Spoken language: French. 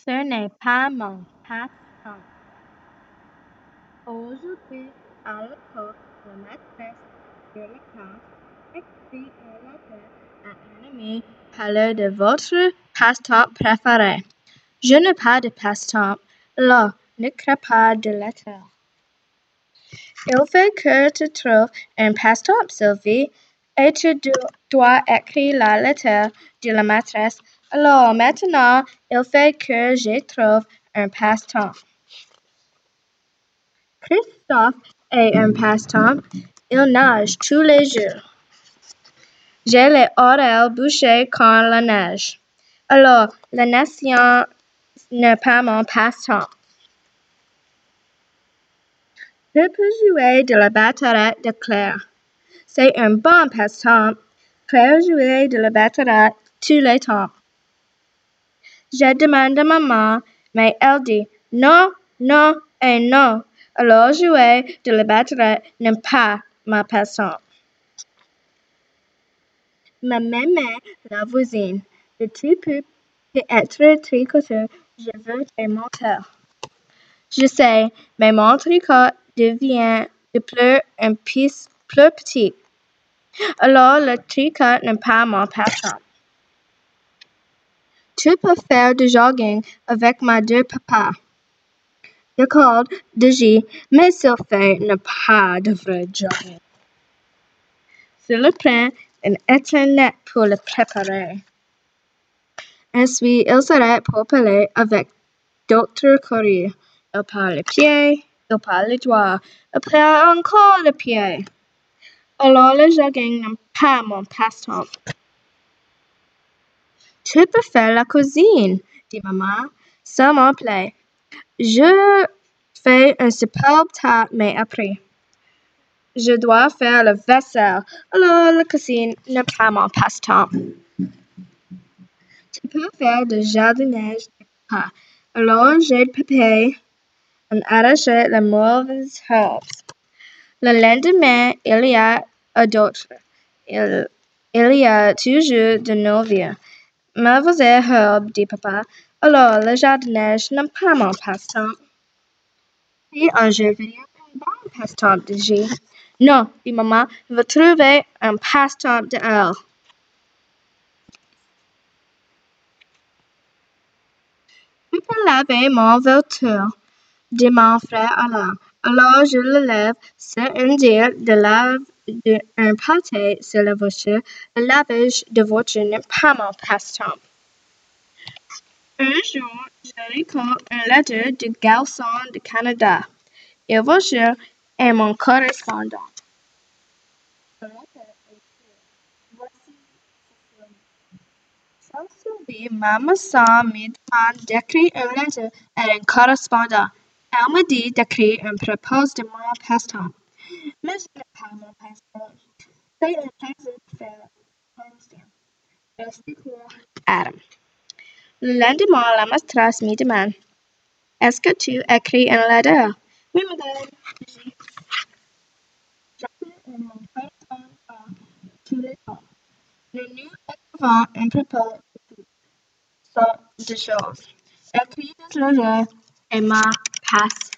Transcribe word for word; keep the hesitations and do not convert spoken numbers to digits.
Ce n'est pas mon passe-temps. Aujourd'hui, à l'école, la maîtresse de la classe écrit une lettre à un ami. Parlez de votre passe-temps préféré. Je n'ai pas de passe-temps. Là, n'écris pas de lettre. Il faut que tu trouves un passe-temps, Sylvie, et tu dois écrire la lettre de la maîtresse. Alors maintenant, il faut que je trouve un passe-temps. Christophe a un passe-temps. Il nage tous les jours. J'ai les oreilles bouchées quand la neige. Alors, la nation n'est pas mon passe-temps. Je peux jouer de la batterie de Claire. C'est un bon passe-temps. Claire jouait de la batterie tous les temps. Je demande à maman, mais elle dit non, non et non. Alors jouer de la batterie n'est pas ma passe-temps. Ma maman, la voisine, le type peut être tricoteur. Je veux un menteur. Je sais, mais mon tricot devient de plus en plus, plus petit. Alors le tricot n'est pas mon passe-temps. Tu peux faire du jogging avec ma deux papa. D'accord, Digi, mais s'il fait ne pas de vrai jogging. Je le prends un internet pour le préparer. Ensuite, il s'arrête pour parler avec d'autres courriers. Il parle les pieds, il parle les doigts, il parle encore les pieds. Alors le jogging n'est pas mon passe-temps. Tu peux faire la cuisine, dit maman. Ça me plaît. Je fais un superbe tas, mais après. Je dois faire la vaisselle. Alors la cuisine n'est pas mon passe-temps. Tu peux faire du jardinage de papa. Alors j'aide papa à arracher les mauvaises herbes. Le lendemain, il y a d'autres. Il, il y a toujours de nouvelles. Mauvaises herbes, dit papa. Alors le jardinage n'est pas mon passe-temps. Et un jeu vidéo un bon passe-temps de jeu. Non, dit maman, je veux trouver un passe-temps de elle. Je peux laver mon voiture, dit mon frère Alain. Alors je le lève. C'est un dire de laver un pâté sur la voiture. Le lavage de voiture n'est pas mon passe-temps. Un jour, je récolte une lettre du garçon du Canada. Et voiture est mon correspondant. Sylvie, maman me demande d'écrire une lettre à un correspondant. Elle me dit d'écrire un propos de mon passe-temps. Mais ce n'est pas mon passe-temps. C'est un plaisir de faire l'instant. Restez court, Adam. Le lendemain, la maîtresse me demande est-ce que tu écris une lettre? Oui, madame. J'écris mon passe-temps à tous les temps. Le nous écrivons un propos de toutes sortes de choses. Écrire des lettres est ma passe